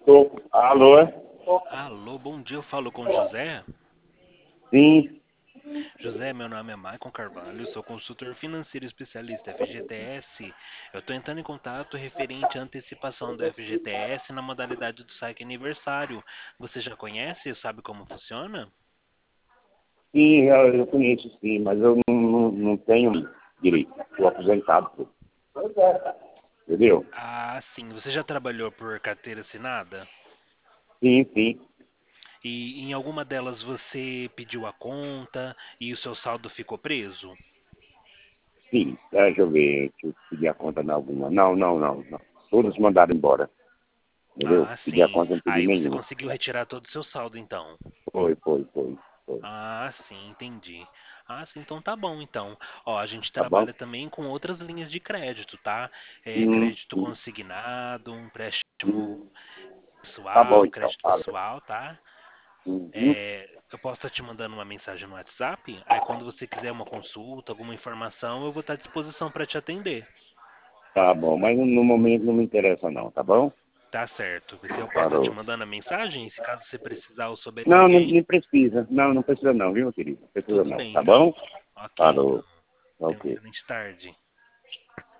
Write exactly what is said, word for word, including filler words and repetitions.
Tô. Alô? Alô, bom dia, eu falo com o José. Sim, José, meu nome é Maicon Carvalho, sou consultor financeiro especialista F G T S. Eu estou entrando em contato referente à antecipação do F G T S na modalidade do saque aniversário. Você já conhece e sabe como funciona? sim, eu, eu conheço sim, mas eu não, não, não tenho direito. Estou aposentado, pô. Entendeu? Ah, sim. Você já trabalhou por carteira assinada? Sim, sim, E em alguma delas você pediu a conta e o seu saldo ficou preso? sim. É, deixa eu ver, deixa eu pedir a conta em alguma. Não, não, não, não. Todos mandaram embora, entendeu? Ah, Pedir a sim. conta, não pedi Aí você nenhuma. conseguiu retirar todo o seu saldo, então. Foi, foi, foi, foi. Ah, sim, entendi. Ah, sim, então tá bom, então. Ó, a gente Tá bom? trabalha também com outras linhas de crédito, tá? É, Hum, crédito hum, consignado, um empréstimo hum. Tá bom, pessoal, então. crédito Fala. pessoal, tá? Hum, hum. É, eu posso estar te mandando uma mensagem no WhatsApp, aí quando você quiser uma consulta, alguma informação, eu vou estar à disposição para te atender. Tá bom, mas no, no momento não me interessa não, tá bom? Tá certo. Você, eu posso estar te Parou. mandando a mensagem, se caso você precisar ou souber de Não, não, alguém, nem precisa. Não, não precisa não, viu, meu querido? Não precisa tudo não, bem tá então. bom? Ok, então. Parou. Tenha uma Ok. excelente tarde.